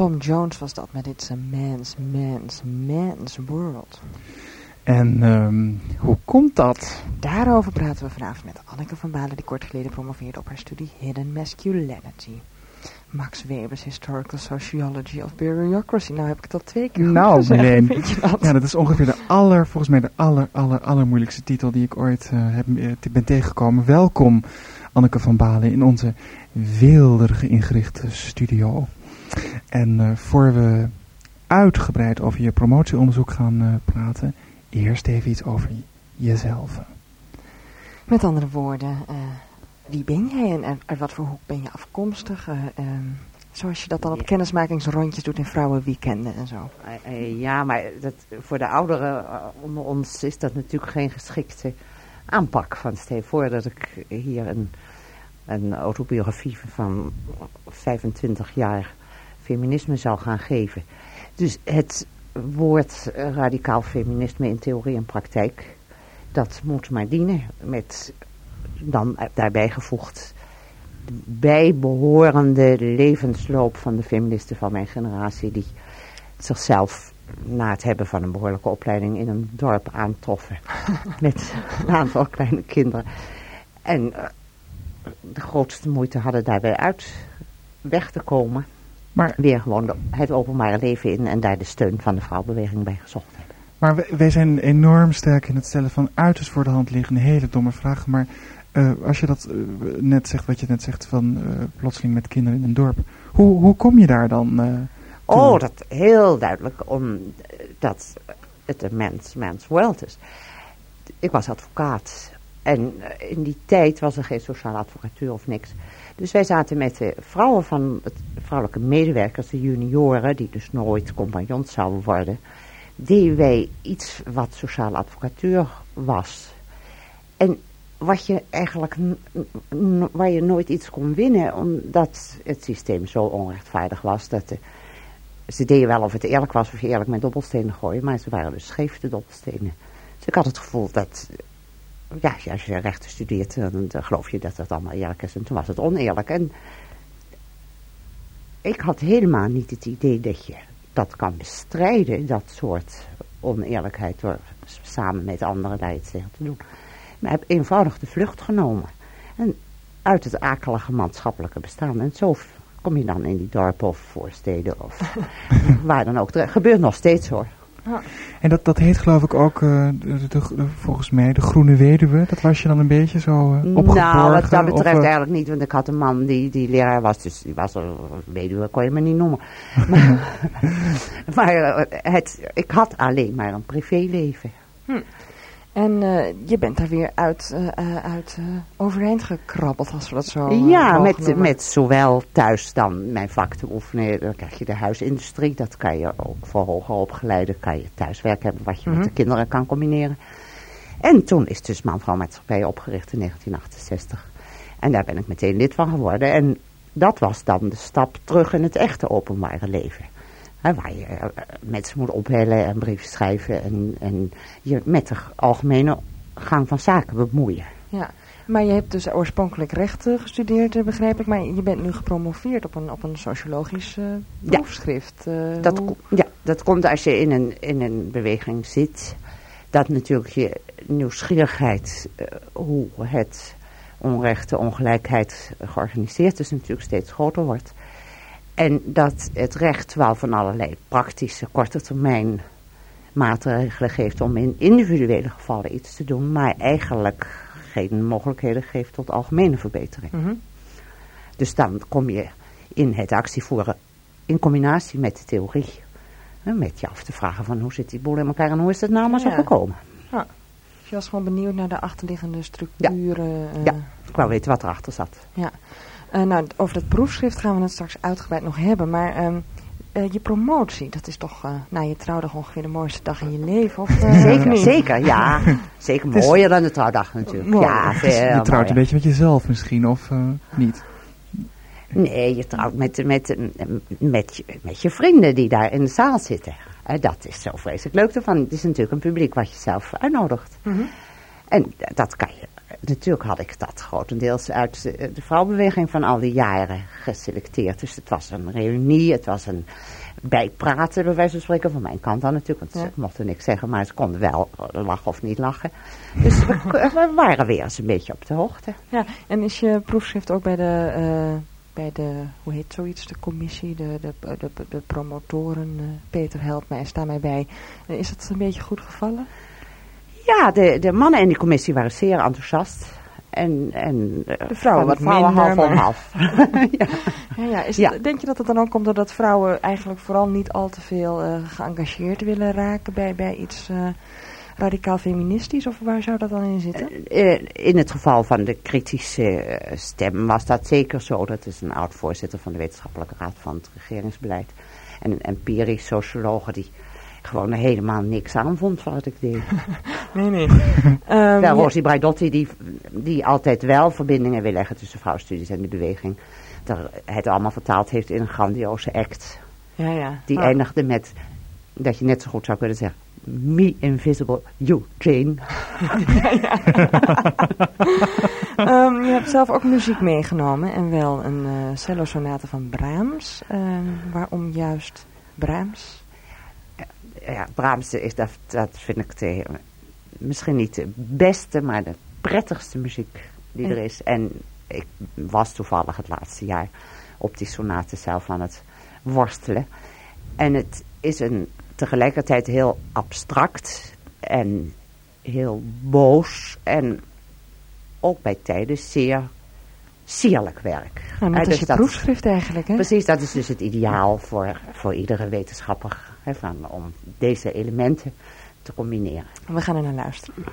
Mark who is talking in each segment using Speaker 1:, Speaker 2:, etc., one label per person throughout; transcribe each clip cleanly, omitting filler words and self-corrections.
Speaker 1: Tom Jones was dat met It's a Man's World.
Speaker 2: En hoe komt dat?
Speaker 1: Daarover praten we vanavond met Anneke van Balen, die kort geleden promoveerde op haar studie Hidden Masculinity. Max Weber's Historical Sociology of Bureaucracy. Nou heb ik het al 2 keer goed gezegd.
Speaker 2: Milene.
Speaker 1: Vind je dat?
Speaker 2: Ja, dat is ongeveer volgens mij de allermoeilijkste titel die ik ooit ben tegengekomen. Welkom, Anneke van Balen, in onze weelderig ingerichte studio. En voor we uitgebreid over je promotieonderzoek gaan praten, eerst even iets over jezelf.
Speaker 1: Met andere woorden, wie ben jij en uit wat voor hoek ben je afkomstig? Zoals je dat dan op kennismakingsrondjes doet in vrouwenweekenden en zo.
Speaker 3: Ja, maar voor de ouderen onder ons is dat natuurlijk geen geschikte aanpak. Van stel je voor dat ik hier een autobiografie van 25 jaar feminisme zou gaan geven. Dus het woord radicaal feminisme in theorie en praktijk, dat moet maar dienen met dan daarbij gevoegd de bijbehorende levensloop van de feministen van mijn generatie, die zichzelf na het hebben van een behoorlijke opleiding in een dorp aantroffen met een aantal kleine kinderen. En de grootste moeite hadden daarbij uit weg te komen. Maar weer gewoon het openbare leven in en daar de steun van de vrouwenbeweging bij gezocht hebben.
Speaker 2: Maar wij zijn enorm sterk in het stellen van uiterst voor de hand liggende hele domme vragen. Maar als je dat net zegt, wat je net zegt van plotseling met kinderen in een dorp. Hoe kom je daar dan
Speaker 3: dat heel duidelijk omdat het een man's world is. Ik was advocaat en in die tijd was er geen sociale advocatuur of niks. Dus wij zaten met de vrouwen van het vrouwelijke medewerkers, de junioren, die dus nooit compagnons zouden worden, deden wij iets wat sociale advocatuur was. En wat je eigenlijk, waar je nooit iets kon winnen, omdat het systeem zo onrechtvaardig was, dat ze deden wel of het eerlijk was of je eerlijk met dobbelstenen gooien, maar ze waren dus scheef, de dobbelstenen. Dus ik had het gevoel dat, ja, als je rechten studeert, dan geloof je dat het allemaal eerlijk is. En toen was het oneerlijk. En ik had helemaal niet het idee dat je dat kan bestrijden, dat soort oneerlijkheid, door samen met anderen daar iets tegen te doen. Maar ik heb eenvoudig de vlucht genomen. En uit het akelige maatschappelijke bestaan. En zo kom je dan in die dorpen of voorsteden of waar dan ook. Dat gebeurt nog steeds hoor.
Speaker 2: Ja. En dat heet geloof ik ook, volgens mij, de Groene Weduwe. Dat was je dan een beetje zo opgeborgen?
Speaker 3: Nou, wat dat betreft eigenlijk niet. Want ik had een man die leraar was. Dus die was een weduwe, kon je me niet noemen. maar ik had alleen maar een privéleven.
Speaker 1: En je bent daar weer uit overeind gekrabbeld, als we dat zo
Speaker 3: ja, met zowel thuis dan mijn vak te oefenen. Dan krijg je de huisindustrie. Dat kan je ook voor hoger opgeleiden. Kan je thuiswerk hebben wat je met de kinderen kan combineren. En toen is dus Man-Vrouw Maatschappij opgericht in 1968. En daar ben ik meteen lid van geworden. En dat was dan de stap terug in het echte openbare leven. Waar je mensen moet opbellen en brieven schrijven en je met de algemene gang van zaken bemoeien.
Speaker 1: Ja, maar je hebt dus oorspronkelijk rechten gestudeerd, begrijp ik. Maar je bent nu gepromoveerd op een sociologisch proefschrift.
Speaker 3: Dat komt als je in een beweging zit. Dat natuurlijk je nieuwsgierigheid, hoe het onrecht, de ongelijkheid georganiseerd is, natuurlijk steeds groter wordt. En dat het recht wel van allerlei praktische korte termijn maatregelen geeft om in individuele gevallen iets te doen, maar eigenlijk geen mogelijkheden geeft tot algemene verbetering. Dus dan kom je in het actievoeren in combinatie met de theorie. Met je af te vragen van hoe zit die boel in elkaar en hoe is het nou maar zo gekomen.
Speaker 1: Ja. Dus je was gewoon benieuwd naar de achterliggende structuren.
Speaker 3: Ja, ik wou weten wat erachter zat.
Speaker 1: Ja. Nou, over dat proefschrift gaan we het straks uitgebreid nog hebben. Maar je promotie, dat is toch... je trouwdag ongeveer de mooiste dag in je leven? Of,
Speaker 3: zeker, ja. Zeker mooier dan de trouwdag natuurlijk. Mooi. Ja,
Speaker 2: je trouwt een beetje met jezelf misschien, of niet?
Speaker 3: Nee, je trouwt met je vrienden die daar in de zaal zitten. Dat is zo vreselijk leuk ervan. Het is natuurlijk een publiek wat je zelf uitnodigt. En dat kan je natuurlijk had ik dat grotendeels uit de vrouwenbeweging van al die jaren geselecteerd. Dus het was een reunie, het was een bijpraten, bij wijze van spreken, van mijn kant dan natuurlijk. Want ze mochten niks zeggen, maar ze konden wel lachen of niet lachen. Dus we waren weer eens een beetje op de hoogte.
Speaker 1: Ja, en is je proefschrift ook bij de hoe heet zoiets, de commissie, de promotoren, Peter helpt mij, sta mij bij. Is dat een beetje goed gevallen?
Speaker 3: Ja, de mannen in die commissie waren zeer enthousiast. En
Speaker 1: de vrouwen wat
Speaker 3: vrouwen
Speaker 1: minder,
Speaker 3: half om half.
Speaker 1: Denk je dat het dan ook komt doordat vrouwen eigenlijk vooral niet al te veel geëngageerd willen raken bij iets radicaal feministisch? Of waar zou dat dan in zitten?
Speaker 3: In het geval van de kritische stem was dat zeker zo. Dat is een oud-voorzitter van de Wetenschappelijke Raad van het Regeringsbeleid. En een empirisch sociologe die gewoon helemaal niks aan vond van wat ik deed.
Speaker 1: Nee.
Speaker 3: Rosie Braidotti die altijd wel verbindingen wil leggen tussen vrouwenstudies en de beweging. Dat het allemaal vertaald heeft in een grandioze act.
Speaker 1: Ja.
Speaker 3: Die eindigde met dat je net zo goed zou kunnen zeggen: Me invisible, you Jane.
Speaker 1: Je hebt zelf ook muziek meegenomen en wel een cello-sonate van Brahms. Waarom juist Brahms?
Speaker 3: Ja, Brahms is dat vind ik misschien niet de beste, maar de prettigste muziek die er is. En ik was toevallig het laatste jaar op die sonate zelf aan het worstelen. En het is tegelijkertijd heel abstract en heel boos en ook bij tijden zeer sierlijk werk.
Speaker 1: Nou, dat is je proefschrift eigenlijk, hè?
Speaker 3: Precies, dat is dus het ideaal voor iedere wetenschapper. Om deze elementen te combineren.
Speaker 1: We gaan er naar luisteren.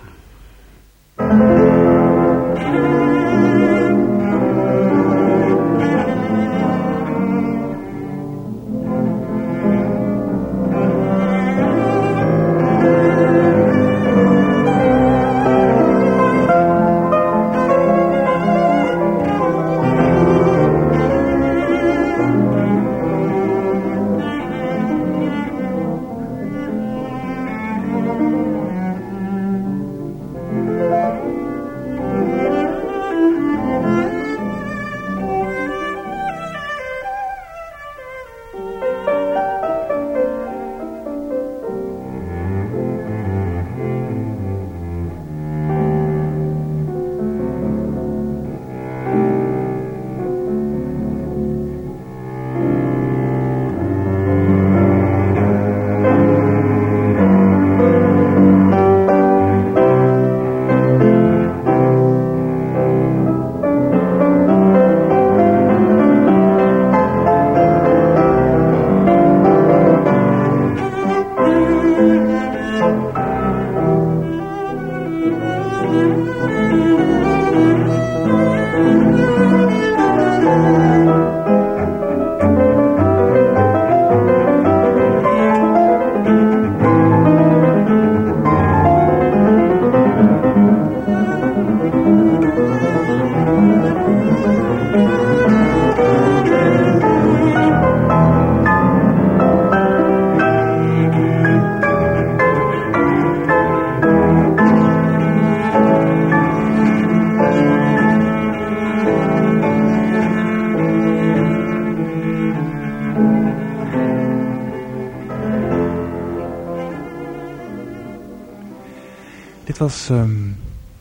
Speaker 2: Dit was een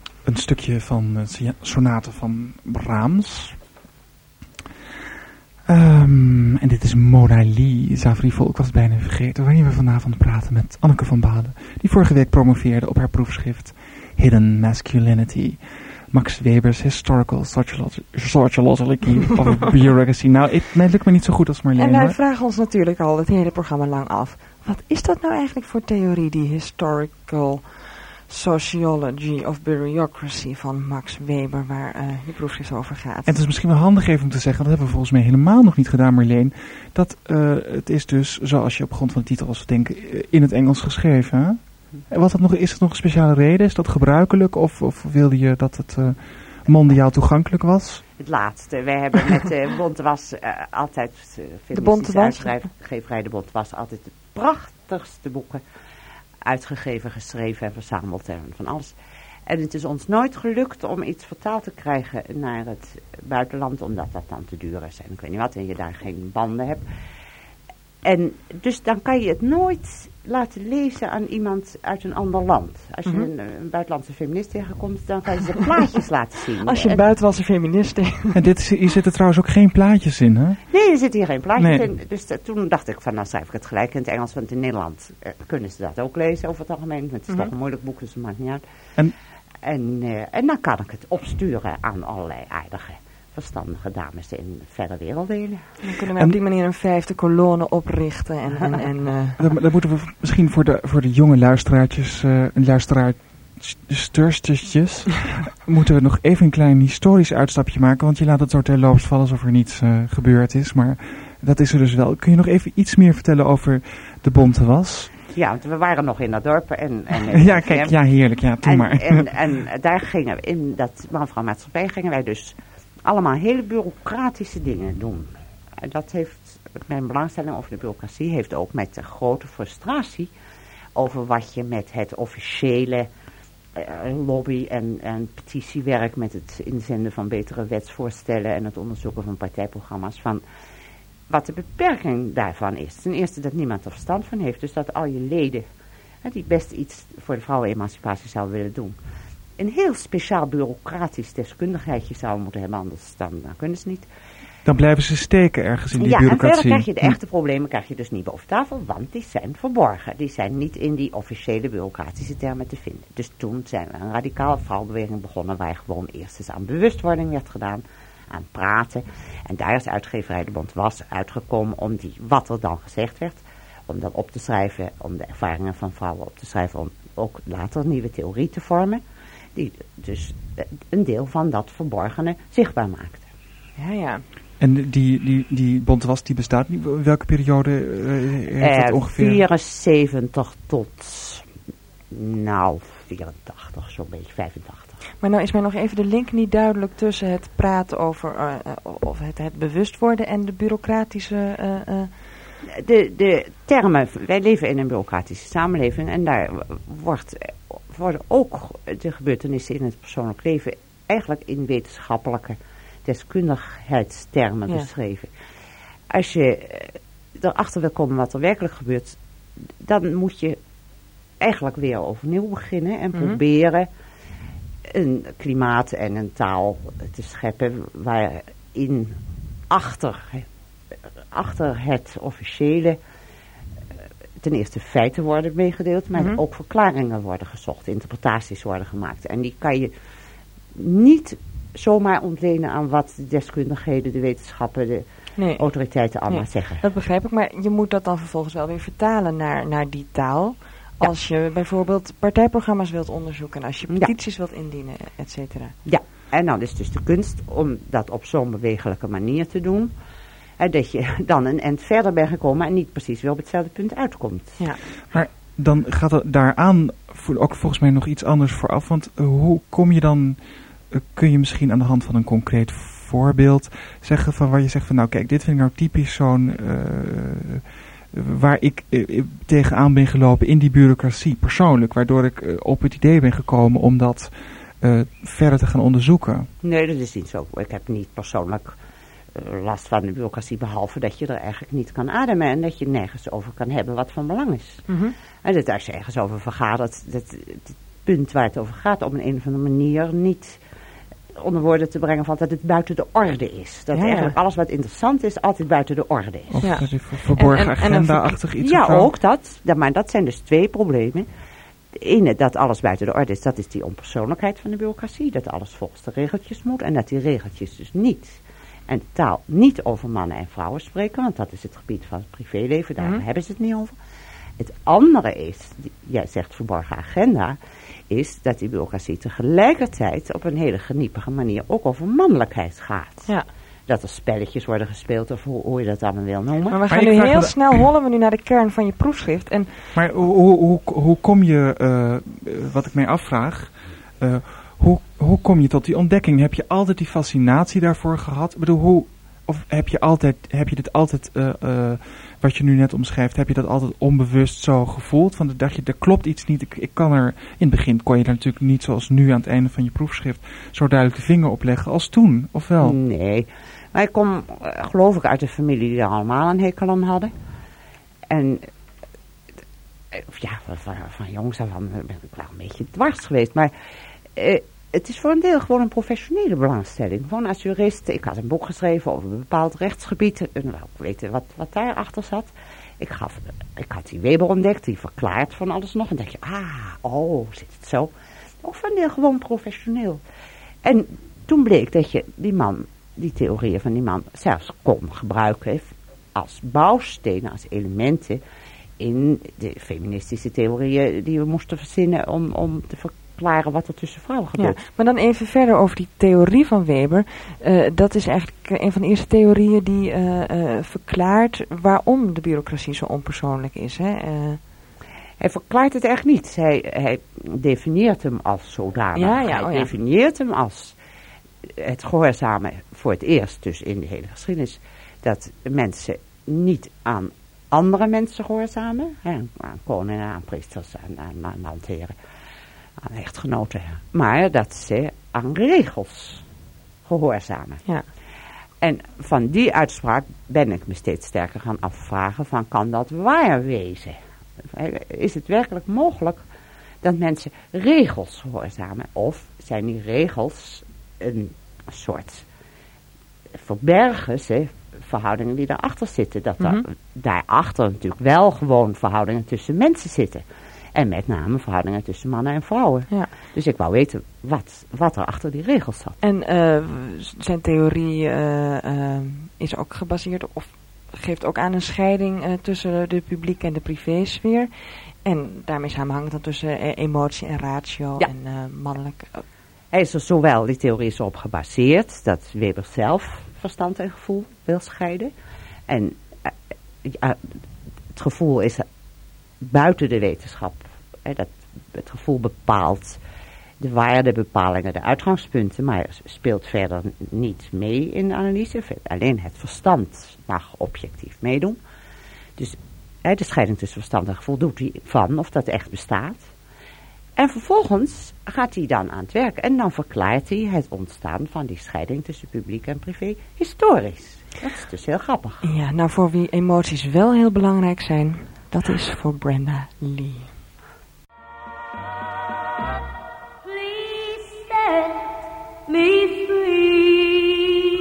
Speaker 2: stukje van de sonate van Brahms. En dit is Mona Lisa Frivol. Ik was het bijna vergeten. Waarin we vanavond praten met Anneke van Balen. Die vorige week promoveerde op haar proefschrift Hidden Masculinity. Max Weber's Historical Sociology of Bureaucracy. Nou, het lukt me niet zo goed als Marleen.
Speaker 1: En wij vragen ons natuurlijk al het hele programma lang af. Wat is dat nou eigenlijk voor theorie, die Historical Sociology of Bureaucracy van Max Weber, waar je proefschrift over gaat? En
Speaker 2: het is misschien wel handig even om te zeggen, dat hebben we volgens mij helemaal nog niet gedaan, Marleen, dat het is dus, zoals je op grond van de titel was denken, in het Engels geschreven. Hè? Is het nog een speciale reden? Is dat gebruikelijk? Of wilde je dat het mondiaal toegankelijk was?
Speaker 3: Het laatste. Wij hebben met de Bonte Was altijd,
Speaker 1: de Bonte Was?
Speaker 3: Uitgeverij De Bonte Was, altijd de prachtigste boeken uitgegeven, geschreven en verzameld en van alles. En het is ons nooit gelukt om iets vertaald te krijgen naar het buitenland, omdat dat dan te duur is en ik weet niet wat, en je daar geen banden hebt. En dus dan kan je het nooit laten lezen aan iemand uit een ander land. Als je een buitenlandse feminist tegenkomt, dan kan je ze plaatjes laten zien.
Speaker 1: Als je een buitenlandse feminist tegen...
Speaker 2: En hier zitten trouwens ook geen plaatjes in, hè?
Speaker 3: Nee, er zitten hier geen plaatjes in. Dus toen dacht ik van, nou schrijf ik het gelijk in het Engels, want in Nederland kunnen ze dat ook lezen over het algemeen. Het is toch een moeilijk boek, dus het maakt niet uit. En dan kan ik het opsturen aan allerlei aardige, verstandige dames in verre werelddelen.
Speaker 1: Dan kunnen we op die manier een 5e kolonne oprichten.
Speaker 2: Dan moeten we misschien voor de jonge luisteraartjes, luisteraarsters, moeten we nog even een klein historisch uitstapje maken. Want je laat het zo terloops vallen alsof er niets gebeurd is. Maar dat is er dus wel. Kun je nog even iets meer vertellen over de Bonte Was?
Speaker 3: Ja, want we waren nog in dat dorp.
Speaker 2: Ja, kijk, ja, heerlijk. Ja, doe maar.
Speaker 3: En daar gingen we, in dat man-vrouw-maatschappij, gingen wij dus allemaal hele bureaucratische dingen doen. En dat heeft, mijn belangstelling over de bureaucratie heeft ook met de grote frustratie over wat je met het officiële lobby- en petitiewerk, met het inzenden van betere wetsvoorstellen en het onderzoeken van partijprogramma's, van wat de beperking daarvan is. Ten eerste dat niemand er verstand van heeft, dus dat al je leden, die best iets voor de vrouwenemancipatie zouden willen doen, een heel speciaal bureaucratisch deskundigheidje zouden moeten hebben, anders dan kunnen ze niet.
Speaker 2: Dan blijven ze steken ergens in die bureaucratie.
Speaker 3: En verder krijg je de echte problemen krijg je dus niet boven tafel, want die zijn verborgen. Die zijn niet in die officiële bureaucratische termen te vinden. Dus toen zijn we een radicale vrouwenbeweging begonnen, waar gewoon eerst eens aan bewustwording werd gedaan, aan praten. En daar is uitgeverij De Bonte Was uitgekomen om wat er dan gezegd werd, om dat op te schrijven, om de ervaringen van vrouwen op te schrijven, om ook later een nieuwe theorie te vormen, die dus een deel van dat verborgene zichtbaar maakte.
Speaker 1: Ja.
Speaker 2: En die Bonte Was, die bestaat niet. Welke periode heeft dat ongeveer?
Speaker 3: 74 tot, 84, zo'n beetje 85.
Speaker 1: Maar nou is mij nog even de link niet duidelijk tussen het praten over of het bewust worden en de bureaucratische...
Speaker 3: De termen, wij leven in een bureaucratische samenleving en daar worden ook de gebeurtenissen in het persoonlijk leven eigenlijk in wetenschappelijke deskundigheidstermen beschreven. Als je erachter wil komen wat er werkelijk gebeurt, dan moet je eigenlijk weer overnieuw beginnen en proberen een klimaat en een taal te scheppen waarin achter het officiële ten eerste feiten worden meegedeeld, maar ook verklaringen worden gezocht, interpretaties worden gemaakt. En die kan je niet zomaar ontlenen aan wat de deskundigheden, de wetenschappen, de autoriteiten allemaal zeggen. Dat
Speaker 1: begrijp ik, maar je moet dat dan vervolgens wel weer vertalen naar die taal. Ja. Als je bijvoorbeeld partijprogramma's wilt onderzoeken, als je petities wilt indienen, et cetera.
Speaker 3: Ja, en dan is dus de kunst om dat op zo'n bewegelijke manier te doen, dat je dan een eind verder bent gekomen en niet precies weer op hetzelfde punt uitkomt.
Speaker 2: Ja. Maar dan gaat er daaraan ook volgens mij nog iets anders vooraf, want hoe kom je dan... Kun je misschien aan de hand van een concreet voorbeeld zeggen van waar je zegt van nou kijk, dit vind ik nou typisch zo'n waar ik tegenaan ben gelopen in die bureaucratie persoonlijk, waardoor ik op het idee ben gekomen om dat verder te gaan onderzoeken.
Speaker 3: Nee, dat is niet zo. Ik heb niet persoonlijk last van de bureaucratie, behalve dat je er eigenlijk niet kan ademen en dat je nergens over kan hebben wat van belang is. En dat als je ergens over vergadert, het punt waar het over gaat op een of andere manier niet onder woorden te brengen van dat het buiten de orde is. Dat eigenlijk alles wat interessant is altijd buiten de orde is.
Speaker 2: Of dat je verborgen agenda-achtig iets.
Speaker 3: Ja, ook dat. Maar dat zijn dus twee problemen. De ene, dat alles buiten de orde is, dat is die onpersoonlijkheid van de bureaucratie. Dat alles volgens de regeltjes moet. En dat die regeltjes dus niet en de taal niet over mannen en vrouwen spreken. Want dat is het gebied van het privéleven. Daar hebben ze het niet over. Het andere is, jij zegt verborgen agenda, is dat die bureaucratie tegelijkertijd op een hele geniepige manier ook over mannelijkheid gaat. Ja. Dat er spelletjes worden gespeeld of hoe je dat allemaal wil noemen.
Speaker 1: Maar we gaan nu heel snel hollen we nu naar de kern van je proefschrift.
Speaker 2: Maar hoe kom je, wat ik mij afvraag, hoe kom je tot die ontdekking? Heb je altijd die fascinatie daarvoor gehad? Ik bedoel, of heb je dit altijd wat je nu net omschrijft, heb je dat altijd onbewust zo gevoeld? Van dacht je, er klopt iets niet. Ik kan er, in het begin kon je er natuurlijk niet zoals nu aan het einde van je proefschrift zo duidelijk de vinger op leggen als toen, of wel?
Speaker 3: Nee, maar ik kom geloof ik uit een familie die er allemaal een hekel aan hadden. En ja, van jongs af aan ben ik wel een beetje dwars geweest. Maar het is voor een deel gewoon een professionele belangstelling. Gewoon als jurist, ik had een boek geschreven over een bepaald rechtsgebied. En wou ik weten wat daarachter zat. Ik had die Weber ontdekt, die verklaart van alles nog. En dan denk je, zit het zo. Ook voor een deel gewoon professioneel. En toen bleek dat je die theorieën van die man zelfs kon gebruiken als bouwstenen, als elementen in de feministische theorieën die we moesten verzinnen om te verklaren wat er tussen vrouwen gebeurt.
Speaker 1: Ja, maar dan even verder over die theorie van Weber. Dat is eigenlijk een van de eerste theorieën die verklaart waarom de bureaucratie zo onpersoonlijk is. Hè?
Speaker 3: Hij verklaart het echt niet. Hij definieert hem als zodanig. Hij definieert hem als het gehoorzamen voor het eerst, dus in de hele geschiedenis, dat mensen niet aan andere mensen gehoorzamen, aan koningen, aan priesters, aan landheren, aan echtgenoten, maar dat ze aan regels gehoorzamen.
Speaker 1: Ja.
Speaker 3: En van die uitspraak ben ik me steeds sterker gaan afvragen van, kan dat waar wezen? Is het werkelijk mogelijk dat mensen regels gehoorzamen? Of zijn die regels een soort verbergen verhoudingen die daarachter zitten? Dat daarachter natuurlijk wel gewoon verhoudingen tussen mensen zitten. En met name verhoudingen tussen mannen en vrouwen. Ja. Dus ik wou weten wat er achter die regels zat.
Speaker 1: En zijn theorie is ook gebaseerd of geeft ook aan een scheiding tussen de publieke en de privésfeer. En daarmee samenhangt dan tussen emotie en ratio en mannelijk.
Speaker 3: Hij is er zowel, die theorie is erop gebaseerd, dat Weber zelf verstand en gevoel wil scheiden. En het gevoel is buiten de wetenschap. Dat het gevoel bepaalt de waardebepalingen, de uitgangspunten, maar speelt verder niet mee in de analyse. Alleen het verstand mag objectief meedoen. Dus de scheiding tussen verstand en gevoel doet hij van of dat echt bestaat. En vervolgens gaat hij dan aan het werk en dan verklaart hij het ontstaan van die scheiding tussen publiek en privé historisch. Dat is dus heel grappig.
Speaker 1: Ja, nou voor wie emoties wel heel belangrijk zijn, dat is voor Brenda Lee.
Speaker 4: Please set me free.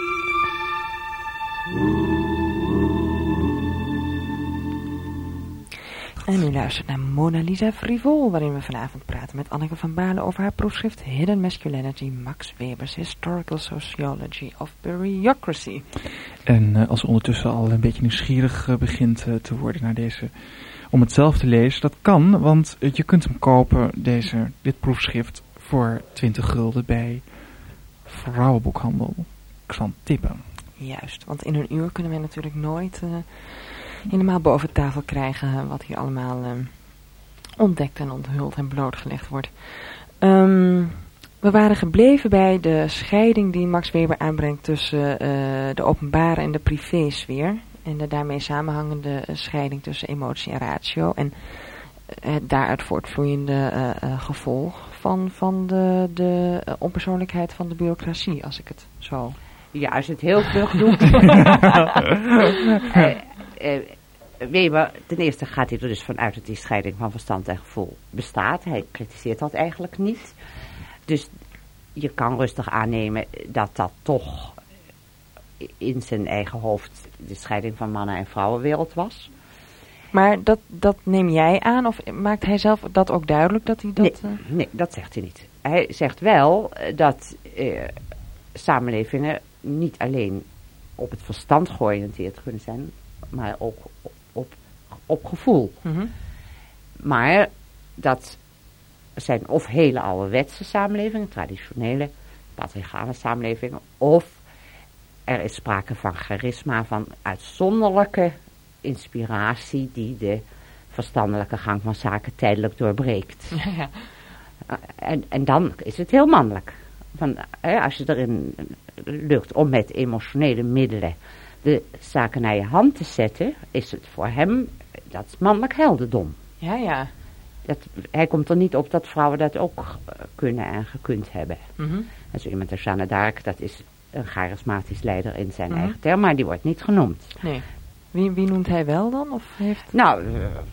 Speaker 1: En u luistert naar Mona Lisa Frivol, waarin we vanavond praten met Anneke van Balen over haar proefschrift Hidden Masculinity, Max Weber's Historical Sociology of Bureaucracy.
Speaker 2: En als u ondertussen al een beetje nieuwsgierig begint te worden naar om het zelf te lezen, dat kan, want je kunt hem kopen, dit proefschrift, voor 20 gulden bij Vrouwenboekhandel Xantippe.
Speaker 1: Juist, want in een uur kunnen we natuurlijk nooit helemaal boven tafel krijgen wat hier allemaal ontdekt en onthuld en blootgelegd wordt. We waren gebleven bij de scheiding die Max Weber aanbrengt tussen de openbare en de privésfeer. En de daarmee samenhangende scheiding tussen emotie en ratio. En het daaruit voortvloeiende gevolg van de onpersoonlijkheid van de bureaucratie, als ik het zo...
Speaker 3: Ja, als je het heel vlug doet. Weber, ten eerste gaat hij er dus vanuit dat die scheiding van verstand en gevoel bestaat. Hij kritiseert dat eigenlijk niet. Dus je kan rustig aannemen dat dat toch in zijn eigen hoofd de scheiding van mannen- en vrouwenwereld was.
Speaker 1: Maar dat neem jij aan, of maakt hij zelf dat ook duidelijk dat hij dat...
Speaker 3: Nee, dat zegt hij niet. Hij zegt wel dat samenlevingen niet alleen op het verstand georiënteerd kunnen zijn, maar ook op gevoel. Mm-hmm. Maar dat zijn of hele ouderwetse samenlevingen, traditionele, patriarchale samenlevingen, of er is sprake van charisma, van uitzonderlijke inspiratie die de verstandelijke gang van zaken tijdelijk doorbreekt. Ja. En dan is het heel mannelijk. Als je erin lukt om met emotionele middelen de zaken naar je hand te zetten, is het voor hem, dat is mannelijk heldendom.
Speaker 1: Ja, ja.
Speaker 3: Hij komt er niet op dat vrouwen dat ook kunnen en gekund hebben.
Speaker 1: Mhm.
Speaker 3: En zo iemand als Jeanne d'Arc, dat is een charismatisch leider in zijn eigen term, maar die wordt niet genoemd.
Speaker 1: Nee. Wie noemt hij wel dan? Of heeft...
Speaker 3: Nou,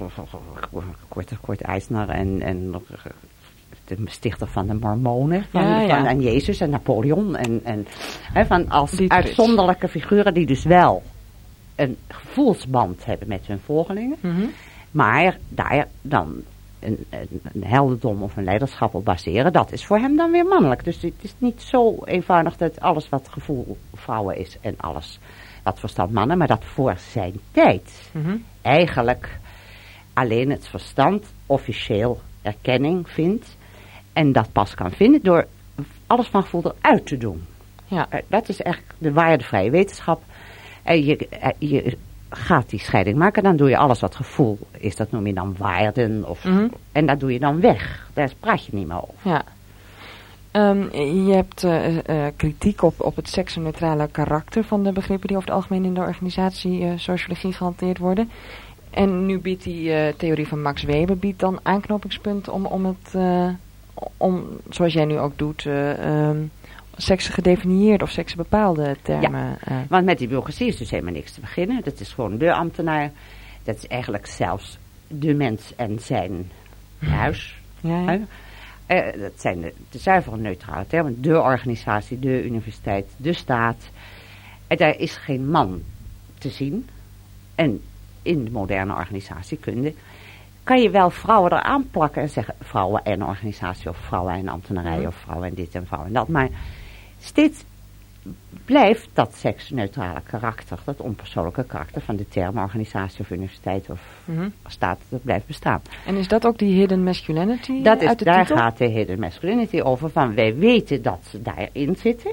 Speaker 3: Kurt Eisner en de stichter van de Mormonen, en Jezus en Napoleon. En van als uitzonderlijke figuren die dus wel een gevoelsband hebben met hun volgelingen.
Speaker 1: Mhm.
Speaker 3: Maar daar dan een heldendom of een leiderschap op baseren, dat is voor hem dan weer mannelijk. Dus het is niet zo eenvoudig dat alles wat gevoel vrouwen is en alles wat verstand mannen, maar dat voor zijn tijd eigenlijk alleen het verstand officieel erkenning vindt en dat pas kan vinden door alles van gevoel eruit te doen.
Speaker 1: Ja.
Speaker 3: Dat is echt de waardevrije wetenschap. En je gaat die scheiding maken, dan doe je alles wat gevoel is, dat noem je dan waarden, en dat doe je dan weg. Daar praat je niet meer over.
Speaker 1: Ja. Je hebt kritiek op het seksneutrale karakter van de begrippen die over het algemeen in de organisatie sociologie gehanteerd worden. En nu biedt die theorie van Max Weber dan aanknopingspunt om zoals jij nu ook doet, seksen gedefinieerde of seksen bepaalde termen.
Speaker 3: Ja, want met die bureaucratie is dus helemaal niks te beginnen. Dat is gewoon de ambtenaar. Dat is eigenlijk zelfs de mens en zijn huis.
Speaker 1: Ja.
Speaker 3: Dat zijn de zuivere neutrale termen. De organisatie, de universiteit, de staat. En daar is geen man te zien. En in de moderne organisatiekunde kan je wel vrouwen eraan plakken en zeggen vrouwen en organisatie of vrouwen en ambtenarij of vrouwen en dit en vrouwen en dat. Maar steeds blijft dat seksneutrale karakter, dat onpersoonlijke karakter van de term organisatie of universiteit of staat, dat blijft bestaan.
Speaker 1: En is dat ook die hidden masculinity
Speaker 3: Dat is,
Speaker 1: uit de
Speaker 3: daar
Speaker 1: titel?
Speaker 3: gaat de hidden masculinity over van wij weten dat ze daarin zitten.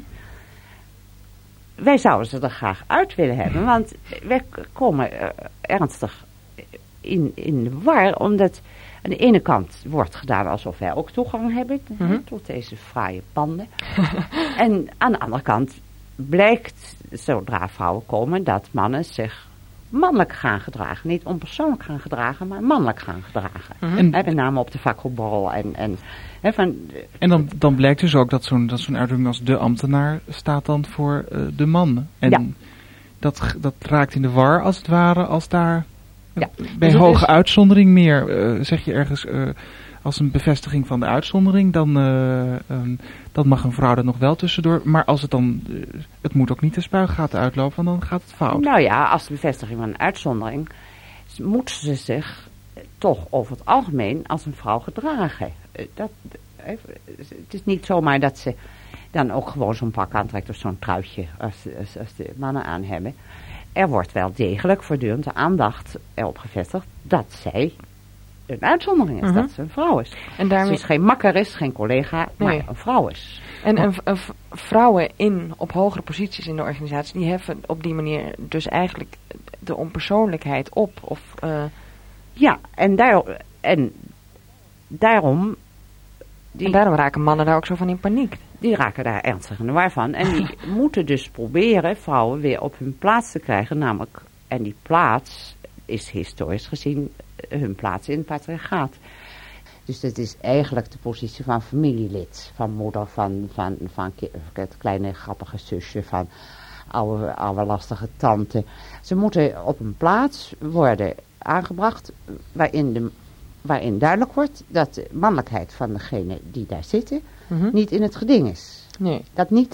Speaker 3: Wij zouden ze er graag uit willen hebben, want wij komen ernstig in de war, omdat aan de ene kant wordt gedaan alsof wij ook toegang hebben tot deze fraaie panden. En aan de andere kant blijkt, zodra vrouwen komen, dat mannen zich mannelijk gaan gedragen. Niet onpersoonlijk gaan gedragen, maar mannelijk gaan gedragen.
Speaker 2: En
Speaker 3: Met name op de vakgroepborrel.
Speaker 2: En dan blijkt dus ook dat zo'n uitdrukking als de ambtenaar staat dan voor de man. En dat raakt in de war als het ware als daar bij
Speaker 1: dus
Speaker 2: hoge uitzondering meer, zeg je ergens als een bevestiging van de uitzondering, dan mag een vrouw er nog wel tussendoor. Maar als het dan, het moet ook niet de spuigaten uitlopen, want dan gaat het fout.
Speaker 3: Nou ja, als de bevestiging van een uitzondering, moet ze zich toch over het algemeen als een vrouw gedragen. Het is niet zomaar dat ze dan ook gewoon zo'n pak aantrekt of zo'n truitje als de mannen aan hebben. Er wordt wel degelijk voortdurend de aandacht erop gevestigd dat zij een uitzondering is, dat ze een vrouw is.
Speaker 1: En daarmee...
Speaker 3: Ze is geen makker, is geen collega, maar een vrouw is.
Speaker 1: En vrouwen op hogere posities in de organisatie, die heffen op die manier dus eigenlijk de onpersoonlijkheid op.
Speaker 3: Ja, en daarom...
Speaker 1: En daarom raken mannen daar ook zo van in paniek.
Speaker 3: Die raken daar ernstig in de war van. En die moeten dus proberen vrouwen weer op hun plaats te krijgen. Namelijk, en die plaats is historisch gezien hun plaats in het patriarchaat. Dus dat is eigenlijk de positie van familielid. Van moeder, van het kleine grappige zusje, van oude lastige tante. Ze moeten op een plaats worden aangebracht waarin duidelijk wordt dat de mannelijkheid van degene die daar zitten niet in het geding is.
Speaker 1: Nee.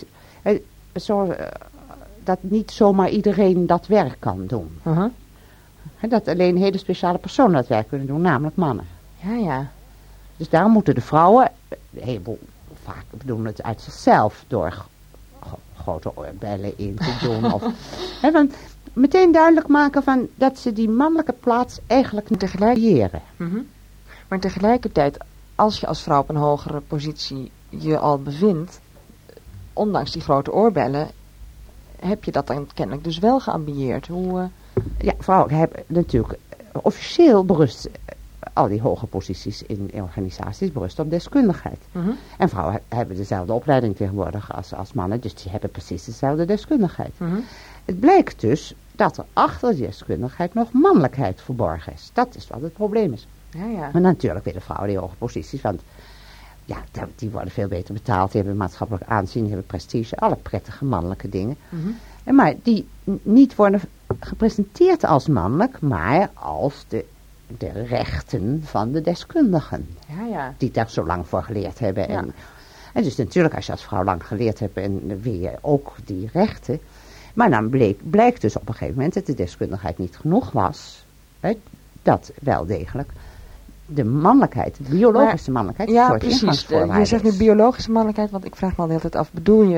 Speaker 3: Dat niet zomaar iedereen dat werk kan doen. Dat alleen hele speciale personen dat werk kunnen doen, namelijk mannen.
Speaker 1: Ja.
Speaker 3: Dus daarom moeten de vrouwen, een heleboel vaak doen het uit zichzelf door grote oorbellen in te doen. Want meteen duidelijk maken van dat ze die mannelijke plaats eigenlijk tegelijkertijd.
Speaker 1: Maar tegelijkertijd, als je als vrouw op een hogere positie je al bevindt, ondanks die grote oorbellen, heb je dat dan kennelijk dus wel geambieerd.
Speaker 3: Ja, vrouwen hebben natuurlijk officieel berust al die hoge posities in organisaties berusten op deskundigheid. En vrouwen hebben dezelfde opleiding tegenwoordig als mannen, dus die hebben precies dezelfde deskundigheid. Het blijkt dus dat er achter die deskundigheid nog mannelijkheid verborgen is. Dat is wat het probleem is.
Speaker 1: Ja.
Speaker 3: Maar natuurlijk willen vrouwen die hoge posities, want ja, die worden veel beter betaald, die hebben maatschappelijk aanzien, die hebben prestige, alle prettige mannelijke dingen. Maar die niet worden gepresenteerd als mannelijk, maar als de rechten van de deskundigen.
Speaker 1: Ja.
Speaker 3: Die daar zo lang voor geleerd hebben.
Speaker 1: Ja.
Speaker 3: En dus natuurlijk, als je als vrouw lang geleerd hebt, en wil je ook die rechten. Maar dan blijkt dus op een gegeven moment dat de deskundigheid niet genoeg was. Hè, dat wel degelijk de mannelijkheid, de biologische mannelijkheid,
Speaker 1: Ja,
Speaker 3: een soort
Speaker 1: precies.
Speaker 3: ingangsvoorwaarde
Speaker 1: Je zegt nu
Speaker 3: is.
Speaker 1: biologische mannelijkheid, want ik vraag me al de hele tijd af,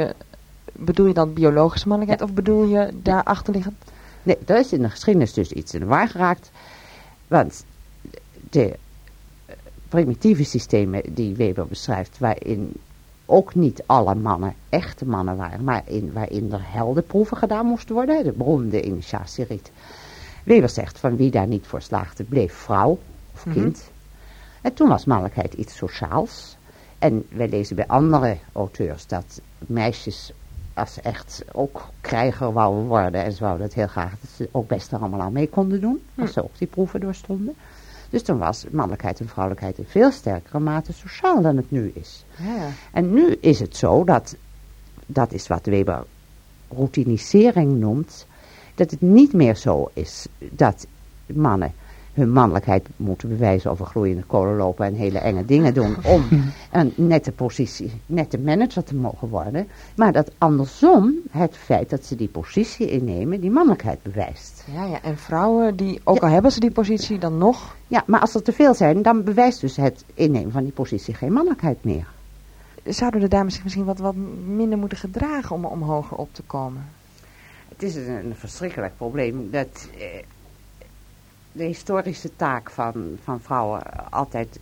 Speaker 1: bedoel je dan biologische mannelijkheid of bedoel je daarachter liggend?
Speaker 3: Nee, er is in de geschiedenis dus iets in de war geraakt. Want de primitieve systemen die Weber beschrijft, waarin ook niet alle mannen echte mannen waren, maar waarin er heldenproeven gedaan moesten worden, de beroemde initiatieriet. Weber zegt, van wie daar niet voor slaagde, bleef vrouw of kind. En toen was mannelijkheid iets sociaals. En wij lezen bij andere auteurs dat meisjes, als ze echt ook krijger wouden worden, en ze wouden het heel graag, dat ze ook best er allemaal aan mee konden doen, als ze ook die proeven doorstonden. Dus toen was mannelijkheid en vrouwelijkheid in veel sterkere mate sociaal dan het nu is.
Speaker 1: Ja.
Speaker 3: En nu is het zo dat is wat Weber routinisering noemt, dat het niet meer zo is dat mannen hun mannelijkheid moeten bewijzen over gloeiende kolen lopen en hele enge dingen doen om een nette manager te mogen worden. Maar dat andersom het feit dat ze die positie innemen, die mannelijkheid bewijst.
Speaker 1: Ja, en vrouwen die, ook al hebben ze die positie, dan nog...
Speaker 3: Ja, maar als er te veel zijn, dan bewijst dus het innemen van die positie geen mannelijkheid meer.
Speaker 1: Zouden de dames zich misschien wat minder moeten gedragen om hoger op te komen?
Speaker 3: Het is een verschrikkelijk probleem dat de historische taak van vrouwen altijd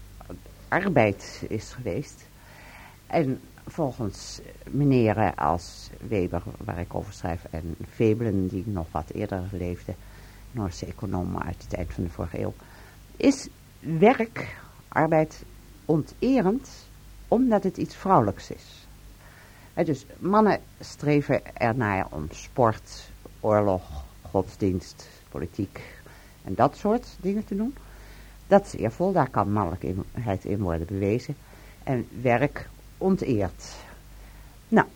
Speaker 3: arbeid is geweest. En volgens meneren als Weber, waar ik over schrijf, en Veblen, die nog wat eerder leefde, Noorse econoom uit het eind van de vorige eeuw, is werk, arbeid, onterend, omdat het iets vrouwelijks is. Dus mannen streven ernaar om sport, oorlog, godsdienst, politiek en dat soort dingen te doen. Dat is eervol, daar kan mannelijkheid in worden bewezen. En werk onteerd. Nou,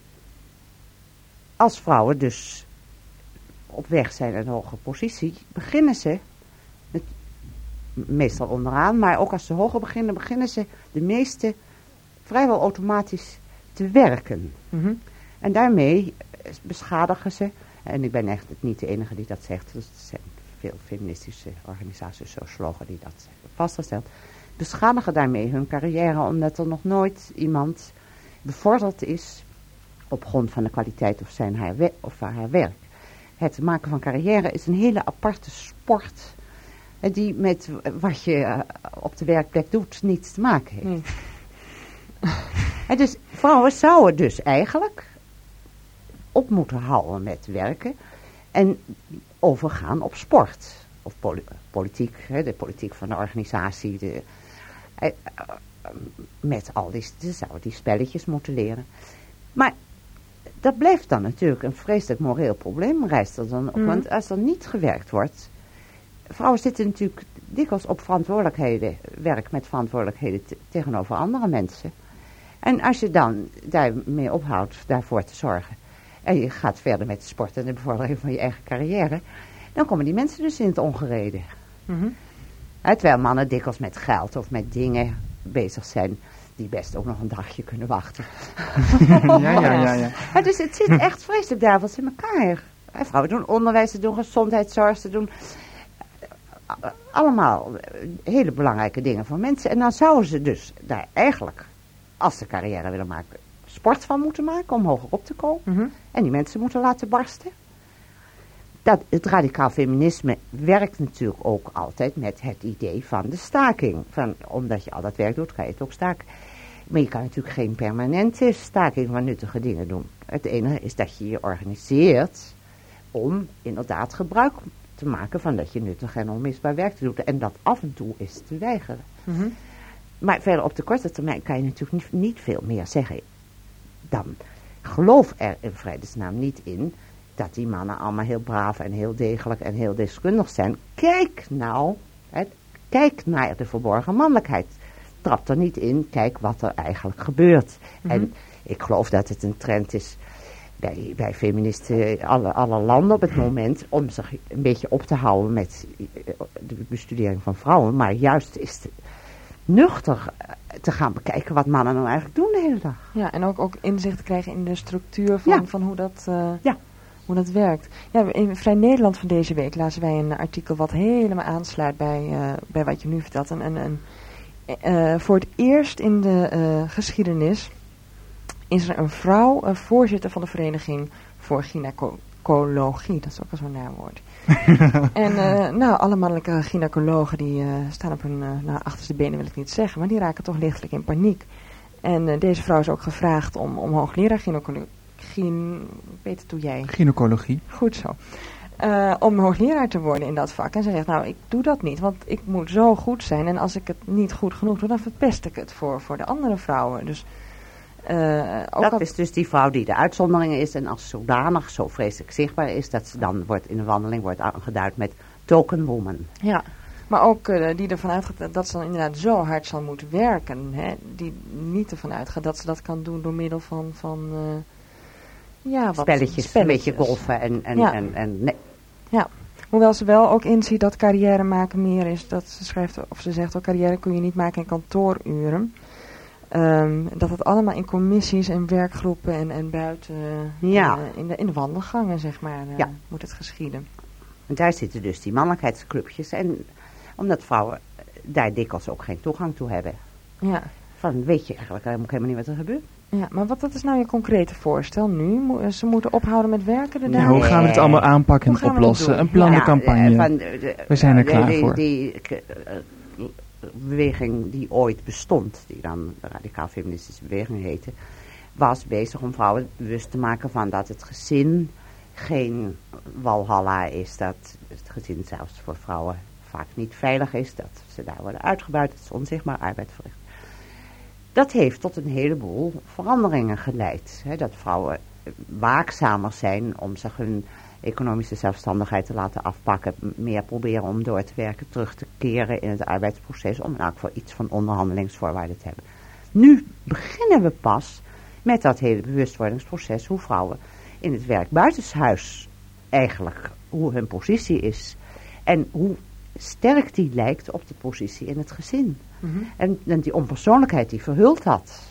Speaker 3: als vrouwen dus op weg zijn naar een hoge positie, beginnen ze, meestal onderaan, maar ook als ze hoger beginnen ze de meeste vrijwel automatisch te werken. En daarmee beschadigen ze, en ik ben echt niet de enige die dat zegt, dus er zijn veel feministische organisaties, sociologen die dat vastgesteld, beschadigen daarmee hun carrière, omdat er nog nooit iemand bevorderd is op grond van de kwaliteit of haar werk. Het maken van carrière is een hele aparte sport, die met wat je op de werkplek doet niets te maken heeft. En dus vrouwen zouden dus eigenlijk op moeten houden met werken en overgaan op sport. Of politiek, de politiek van de organisatie. Met al ze zouden die spelletjes moeten leren. Maar dat blijft dan natuurlijk een vreselijk moreel probleem, rijst er dan ook. Want als er niet gewerkt wordt, vrouwen zitten natuurlijk dikwijls op verantwoordelijkheden, werk met verantwoordelijkheden tegenover andere mensen. En als je dan daarmee ophoudt daarvoor te zorgen, en je gaat verder met de sport en de bevordering van je eigen carrière, dan komen die mensen dus in het ongereden. Terwijl mannen dikwijls met geld of met dingen bezig zijn die best ook nog een dagje kunnen wachten.
Speaker 2: Ja.
Speaker 3: Dus het zit echt vreselijk duivels in elkaar. Vrouwen doen onderwijs, ze doen gezondheidszorg, ze doen allemaal hele belangrijke dingen voor mensen. En dan zouden ze dus daar eigenlijk, als ze carrière willen maken, sport van moeten maken om hoger op te komen. En die mensen moeten laten barsten. Het radicaal feminisme werkt natuurlijk ook altijd met het idee van de staking. Omdat je al dat werk doet, kan je het ook staken. Maar je kan natuurlijk geen permanente staking van nuttige dingen doen. Het enige is dat je je organiseert om inderdaad gebruik te maken van dat je nuttig en onmisbaar werk te doen. En dat af en toe is te weigeren.
Speaker 1: Mhm.
Speaker 3: Maar verder op de korte termijn kan je natuurlijk niet veel meer zeggen. Dan geloof er in vredesnaam niet in dat die mannen allemaal heel braaf en heel degelijk en heel deskundig zijn. Kijk nou, kijk naar de verborgen mannelijkheid. Trap er niet in, kijk wat er eigenlijk gebeurt.
Speaker 1: Mhm.
Speaker 3: En ik geloof dat het een trend is bij feministen alle landen op het moment om zich een beetje op te houden met de bestudering van vrouwen. Maar juist is het nuchter te gaan bekijken wat mannen nou eigenlijk doen de hele dag.
Speaker 1: Ja, en ook inzicht te krijgen in de structuur van hoe dat... Hoe dat werkt. Ja, in Vrij Nederland van deze week lazen wij een artikel wat helemaal aansluit bij wat je nu vertelt. Voor het eerst in de geschiedenis is er een vrouw voorzitter van de Vereniging voor Gynaecologie. Dat is ook wel zo'n naamwoord. En alle mannelijke gynaecologen die staan op hun achterste benen, wil ik niet zeggen, maar die raken toch lichtelijk in paniek. En deze vrouw is ook gevraagd om hoogleraar gynaecologie. Weet het, doe jij?
Speaker 2: Gynaecologie.
Speaker 1: Goed zo. Om hoogleraar te worden in dat vak. En ze zegt, nou, ik doe dat niet, want ik moet zo goed zijn. En als ik het niet goed genoeg doe, dan verpest ik het voor de andere vrouwen. Dus,
Speaker 3: dat is dus die vrouw die de uitzondering is en als zodanig zo vreselijk zichtbaar is, dat ze dan in de wandeling wordt aangeduid met token woman.
Speaker 1: Ja, maar ook die ervan uitgaat dat ze dan inderdaad zo hard zal moeten werken. Hè, die niet ervan uitgaat dat ze dat kan doen door middel van spelletjes, een beetje golfen en Ja, hoewel ze wel ook inziet dat carrière maken meer is. Dat ze schrijft, of ze zegt ook, carrière kun je niet maken in kantooruren. Dat het allemaal in commissies en werkgroepen en buiten in de wandelgangen, zeg maar, moet het geschieden.
Speaker 3: En daar zitten dus die mannelijkheidsclubjes. En omdat vrouwen daar dikwijls ook geen toegang toe hebben.
Speaker 1: Ja.
Speaker 3: Van, weet je eigenlijk helemaal niet wat er gebeurt.
Speaker 1: Ja, maar wat is nou je concrete voorstel nu? Ze moeten ophouden met werken?
Speaker 2: Nou, hoe gaan we het allemaal aanpakken en oplossen? Een plannencampagne. We zijn er klaar voor.
Speaker 3: Die beweging die ooit bestond, die dan de radicaal feministische beweging heette, was bezig om vrouwen bewust te maken van dat het gezin geen walhalla is. Dat het gezin zelfs voor vrouwen vaak niet veilig is. Dat ze daar worden uitgebuit. Dat ze onzichtbaar arbeid verrichten. Dat heeft tot een heleboel veranderingen geleid. Hè, dat vrouwen waakzamer zijn om zich hun economische zelfstandigheid te laten afpakken. Meer proberen om door te werken, terug te keren in het arbeidsproces. Om in elk geval iets van onderhandelingsvoorwaarden te hebben. Nu beginnen we pas met dat hele bewustwordingsproces. Hoe vrouwen in het werk buitenshuis eigenlijk, hoe hun positie is. En hoe sterk die lijkt op de positie in het gezin. Mm-hmm. En die onpersoonlijkheid die verhult dat.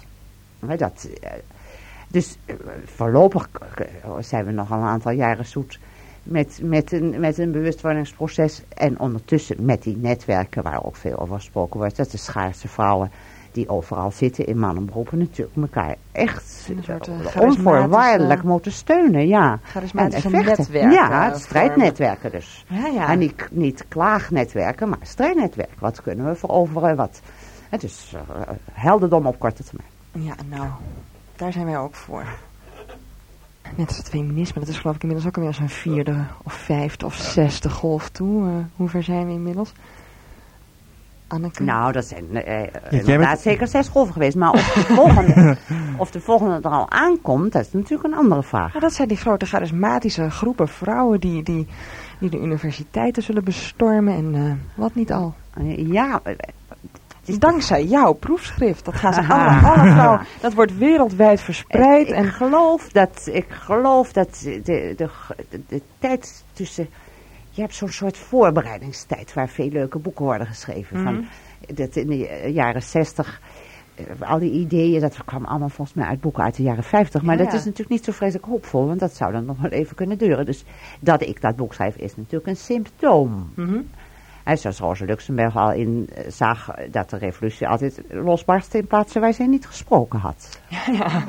Speaker 3: Dus voorlopig zijn we nog al een aantal jaren zoet met een bewustwordingsproces. En ondertussen met die netwerken waar ook veel over gesproken wordt. Dat de schaarse vrouwen die overal zitten in mannenberoepen natuurlijk elkaar echt onvoorwaardelijk moeten steunen. Ja.
Speaker 1: Charismatische netwerken.
Speaker 3: Ja, strijdnetwerken dus.
Speaker 1: Ja.
Speaker 3: En niet klaagnetwerken, maar strijdnetwerken. Wat kunnen we veroveren? Het is helderdom op korte termijn.
Speaker 1: Ja, nou, daar zijn wij ook voor. Net als het feminisme, dat is geloof ik inmiddels ook alweer zo'n 4e of 5e of 6e golf toe. Hoe ver zijn we inmiddels? Anneke?
Speaker 3: Nou, dat zijn inderdaad zeker 6 golven geweest. Maar of de volgende er al aankomt, dat is natuurlijk een andere vraag.
Speaker 1: Ja, dat zijn die grote charismatische groepen vrouwen die de universiteiten zullen bestormen en wat niet al.
Speaker 3: Ja,
Speaker 1: dankzij jouw proefschrift. Dat gaan ze alle vrouwen. Dat wordt wereldwijd verspreid.
Speaker 3: Ik geloof dat de tijd tussen. Je hebt zo'n soort voorbereidingstijd waar veel leuke boeken worden geschreven. Mm-hmm. Dat in de jaren 60, al die ideeën, dat kwam allemaal volgens mij uit boeken uit de jaren 50. Maar dat is natuurlijk niet zo vreselijk hoopvol, want dat zou dan nog wel even kunnen duren. Dus dat ik dat boek schrijf is natuurlijk een symptoom. Mm-hmm. En zoals Rosa Luxemburg al zag dat de revolutie altijd losbarstte in plaatsen waar zij niet gesproken had.
Speaker 1: Ja.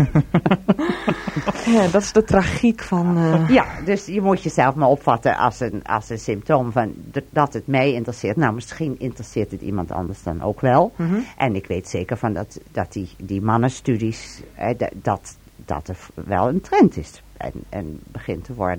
Speaker 1: Ja, dat is de tragiek van...
Speaker 3: Ja, dus je moet jezelf maar opvatten als een symptoom van dat het mij interesseert. Nou, misschien interesseert het iemand anders dan ook wel. Mm-hmm. En ik weet zeker van dat die mannenstudies, dat er wel een trend is en begint te worden.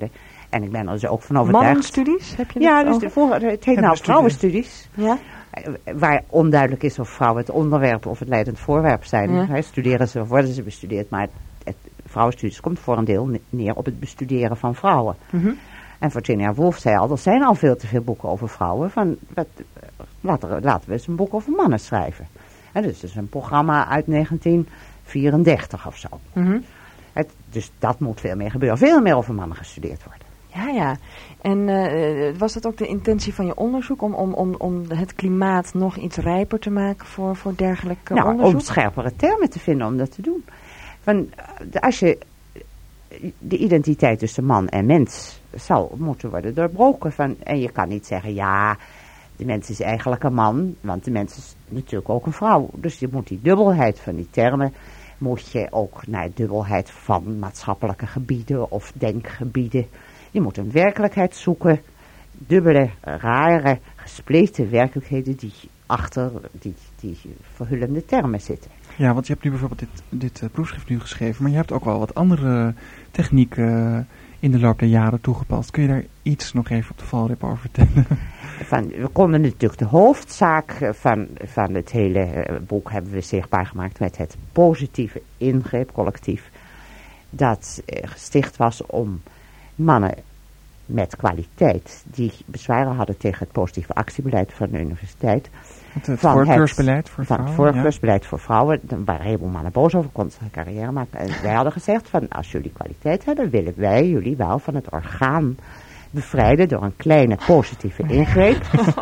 Speaker 3: En ik ben er dus ook van overtuigd.
Speaker 1: Mannenstudies, heb je
Speaker 3: Ja,
Speaker 1: dat
Speaker 3: dus
Speaker 1: over?
Speaker 3: het heet nou vrouwenstudies.
Speaker 1: Ja?
Speaker 3: Waar onduidelijk is of vrouwen het onderwerp of het leidend voorwerp zijn.
Speaker 1: Ja.
Speaker 3: Studeren ze of worden ze bestudeerd. Maar het vrouwenstudies komt voor een deel neer op het bestuderen van vrouwen.
Speaker 1: Mhm.
Speaker 3: En Virginia Woolf zei al, er zijn al veel te veel boeken over vrouwen. Laten we eens een boek over mannen schrijven. En dus het is een programma uit 1934 of zo.
Speaker 1: Mhm.
Speaker 3: Dus dat moet veel meer gebeuren. Veel meer over mannen gestudeerd worden.
Speaker 1: Ja. En was dat ook de intentie van je onderzoek om het klimaat nog iets rijper te maken voor dergelijk onderzoek?
Speaker 3: Om scherpere termen te vinden om dat te doen. Als je de identiteit tussen man en mens zal moeten worden doorbroken. En je kan niet zeggen, ja, de mens is eigenlijk een man, want de mens is natuurlijk ook een vrouw. Dus je moet die dubbelheid van die termen, moet je ook naar dubbelheid van maatschappelijke gebieden of denkgebieden. Je moet een werkelijkheid zoeken, dubbele, rare, gespleten werkelijkheden die achter die verhullende termen zitten.
Speaker 2: Ja, want je hebt nu bijvoorbeeld dit proefschrift nu geschreven, maar je hebt ook wel wat andere technieken in de loop der jaren toegepast. Kun je daar iets nog even op de valreep over vertellen?
Speaker 3: We konden natuurlijk de hoofdzaak van het hele boek hebben we zichtbaar gemaakt met het positieve ingreepcollectief. Dat gesticht was om mannen met kwaliteit die bezwaren hadden tegen het positieve actiebeleid van de universiteit.
Speaker 2: Het voorkeursbeleid voor vrouwen.
Speaker 3: Van het voorkeursbeleid voor vrouwen. Daar waren een heleboel mannen boos over, konden ze een carrière maken. En wij hadden gezegd van als jullie kwaliteit hebben, willen wij jullie wel van het orgaan bevrijden door een kleine positieve ingreep.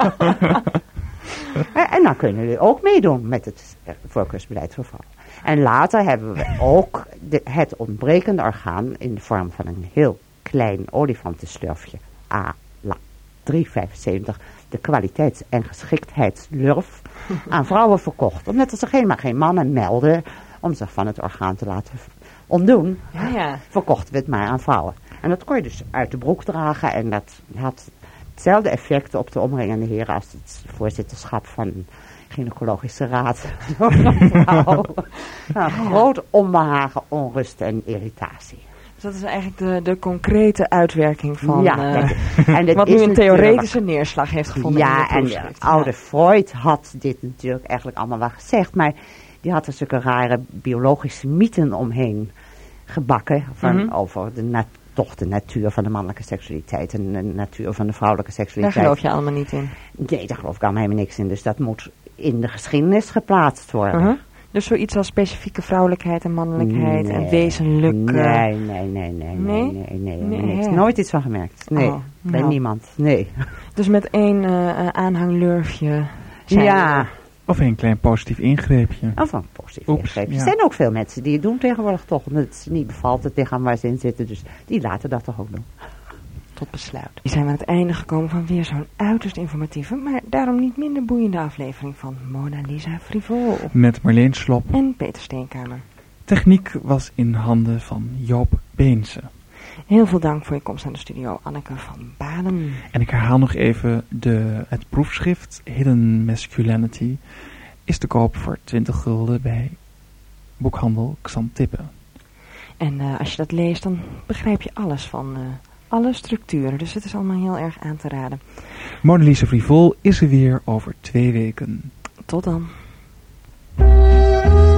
Speaker 3: En dan kunnen jullie ook meedoen met het voorkeursbeleid voor vrouwen. En later hebben we ook het ontbrekende orgaan in de vorm van een heel klein olifantenslurfje à la 3,75 de kwaliteits- en geschiktheidslurf aan vrouwen verkocht. Omdat er zich helemaal geen mannen melden om zich van het orgaan te laten ontdoen, verkochten we het maar aan vrouwen. En dat kon je dus uit de broek dragen en dat had hetzelfde effect op de omringende heren als het voorzitterschap van een gynaecologische raad door een vrouw. Groot onbehagen, onrust en irritatie.
Speaker 1: Dus dat is eigenlijk de concrete uitwerking van
Speaker 3: en
Speaker 1: wat nu een theoretische neerslag heeft gevonden in het proefschrift.
Speaker 3: En de oude Freud had dit natuurlijk eigenlijk allemaal wel gezegd, maar die had er zulke rare biologische mythen omheen gebakken over de natuur van de mannelijke seksualiteit en de natuur van de vrouwelijke seksualiteit.
Speaker 1: Daar geloof je allemaal niet in?
Speaker 3: Nee, daar geloof ik allemaal helemaal niks in. Dus dat moet in de geschiedenis geplaatst worden.
Speaker 1: Dus zoiets als specifieke vrouwelijkheid en mannelijkheid en wezenlijke...
Speaker 3: Nee, niks. Nooit iets van gemerkt. Nee, bij niemand. Nee.
Speaker 1: Dus met één aanhanglurfje zijn
Speaker 3: ja.
Speaker 2: Of een klein positief ingreepje.
Speaker 3: Of een positief ingreepje. Er zijn ook veel mensen die het doen tegenwoordig toch, omdat het ze niet bevalt, het lichaam waar ze in zitten. Dus die laten dat toch ook doen.
Speaker 1: Tot besluit. Die zijn we aan het einde gekomen van weer zo'n uiterst informatieve, maar daarom niet minder boeiende aflevering van Mona Lisa Frivol.
Speaker 2: Met Marleen Slop
Speaker 1: en Peter Steenkamer.
Speaker 2: Techniek was in handen van Joop Beense.
Speaker 1: Heel veel dank voor je komst aan de studio, Anneke van Balen.
Speaker 2: En ik herhaal nog even, het proefschrift Hidden Masculinity is te koop voor 20 gulden bij boekhandel Xantippe.
Speaker 1: En als je dat leest, dan begrijp je alles van alle structuren. Dus het is allemaal heel erg aan te raden.
Speaker 2: Mona Lisa Frivol is er weer over 2 weken.
Speaker 1: Tot dan.